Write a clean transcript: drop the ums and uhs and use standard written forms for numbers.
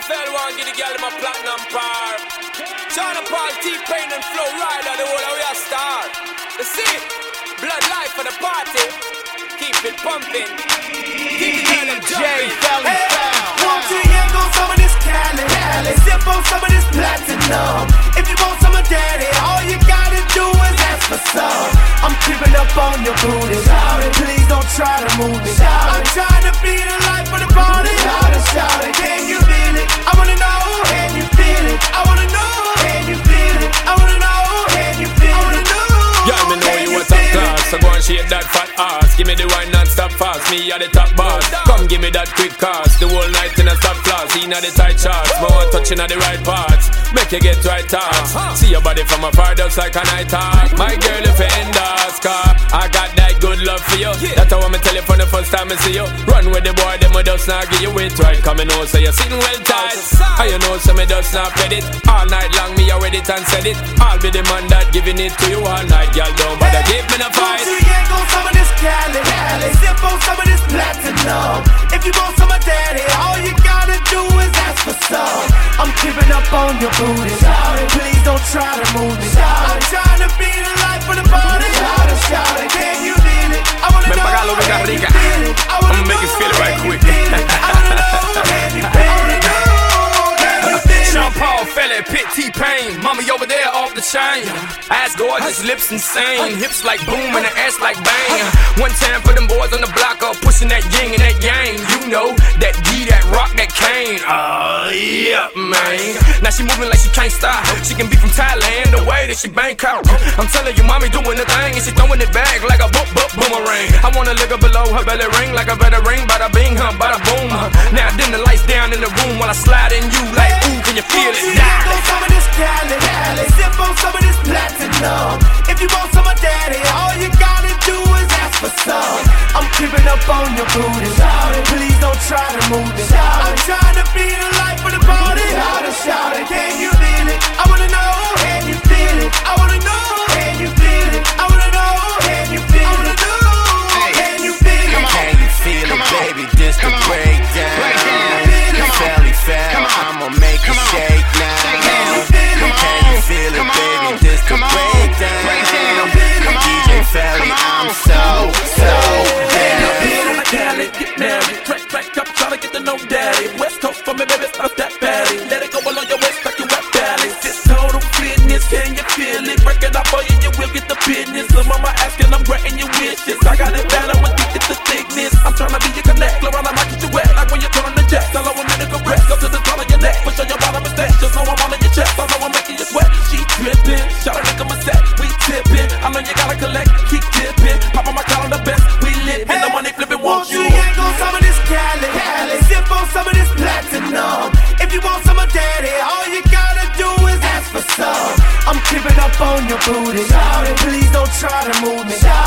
NFL want give the girl my platinum par. China Paul, T-Pain and Flow Rider, the whole of we a star. You see, blood life for the party. Keep it pumping. Keep it jumping. Won't you yank on some of this Cali? Sip on some of this platinum. If you want some of daddy, all you gotta do is ask for some. I'm creeping up on your booty. Please don't try to move me. I'm trying to be the life of the party. Can you feel it? I wanna know, can you feel it? I wanna know, can you feel it? I wanna know, can you feel it? I wanna know. Y'all me know you a top class, so go and shake that fat ass. Give me the wine non-stop fast, me at the top boss. Come give me that quick cast, the whole night in a stop class. In the tight charts, more touching at the right parts. Make you get right thoughts. See your body from afar, just like a night hawk. My girl, if you end us, car, I got that good love for you. That's how I'm tell you from the first time I see you. Run with the boy, them I just not give you it right. Come and know, so you're sitting well tight. And you know, so me just not pet it. All night long, me already it and said it. I'll be the man that giving it to you all night. Y'all don't bother give me no fight. Won't you yank on some of this Cali? Sip on some of this platinum. If you want some of daddy, all you gotta do is ask for some. I'm creeping up on your booty. Please don't try to move me. I'm trying to be the life of the party. Can you feel it? I wanna know, can you feel it? I'ma make you feel it right quick. I wanna know, can you feel it? Sean Paul, Fella, Pit, T-Pain, mommy over there off the chain. Ass gorgeous, lips insane, hips like boom and the ass like bang. One time for them boys on the block up, pushing that yin and that yang. You know, that D, that rock, that cane. Yeah, man. Now she moving like she can't stop. She can be from Thailand, the way that she bank out. I'm telling you, mommy doing the thing, and she throwing it back like a boomerang. I wanna lick her below her belly ring, like a better ring, bada bing, bada boom. Now dim the lights down in the room while I slide in you like, ooh, can you feel it? Yank on some of this Cali, sip on some of this platinum. If you want some of daddy, all you gotta do is ask for some. I'm creeping up on your booty. Please don't try to move me. I'm trying to be the life of the party. Can you feel it? I wanna know, can you feel it? I wanna know, can you feel it? I wanna know, can you feel it? I wanna know, can you feel it? Can you feel it, baby? This the breakdown. Fell, I'ma make you shake now. Can you feel it, baby? This the breakdown. DJ Felly, I'm so down. Cali, get married, crack up, tryna get to know daddy. West Coast for me, baby, stop that fatty. Let it go along your waist like you rap balance. This total fitness, can you feel it? Break it up for you, you will get the business. So mama asking, I'm granting your wishes. I got it bad, I'm addicted to thickness. I'm tryna be your connect, around I might get you wet. Like when you're turning the jet, tell her I'm in the correct. Go to the top of your neck, push on your bottom and stack. Just know I'm on your chest, I know I'm making you sweat. She dripping, shout a nigga my set, we tipping. I know you gotta collect, keep dipping. Pop on my calendar best, we lit. And the money flipping, won't you? Yank on some of this Cali, sip on some of this platinum. If you want some of daddy, all you gotta do is ask for some. I'm creeping up on your booty. Please don't try to move me.